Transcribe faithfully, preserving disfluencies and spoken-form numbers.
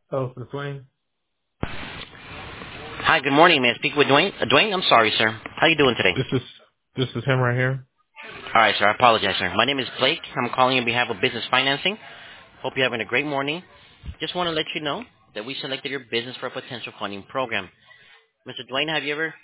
Oh, for Dwayne. Hi, good morning. May I speak with Dwayne? Uh, Dwayne, I'm sorry, sir. How you doing today? This is this is him right here. All right, sir. I apologize, sir. My name is Blake. I'm calling on behalf of Business Financing. Hope you're having a great morning. Just want to let you know that we selected your business for a potential funding program. Mister Dwayne, have you ever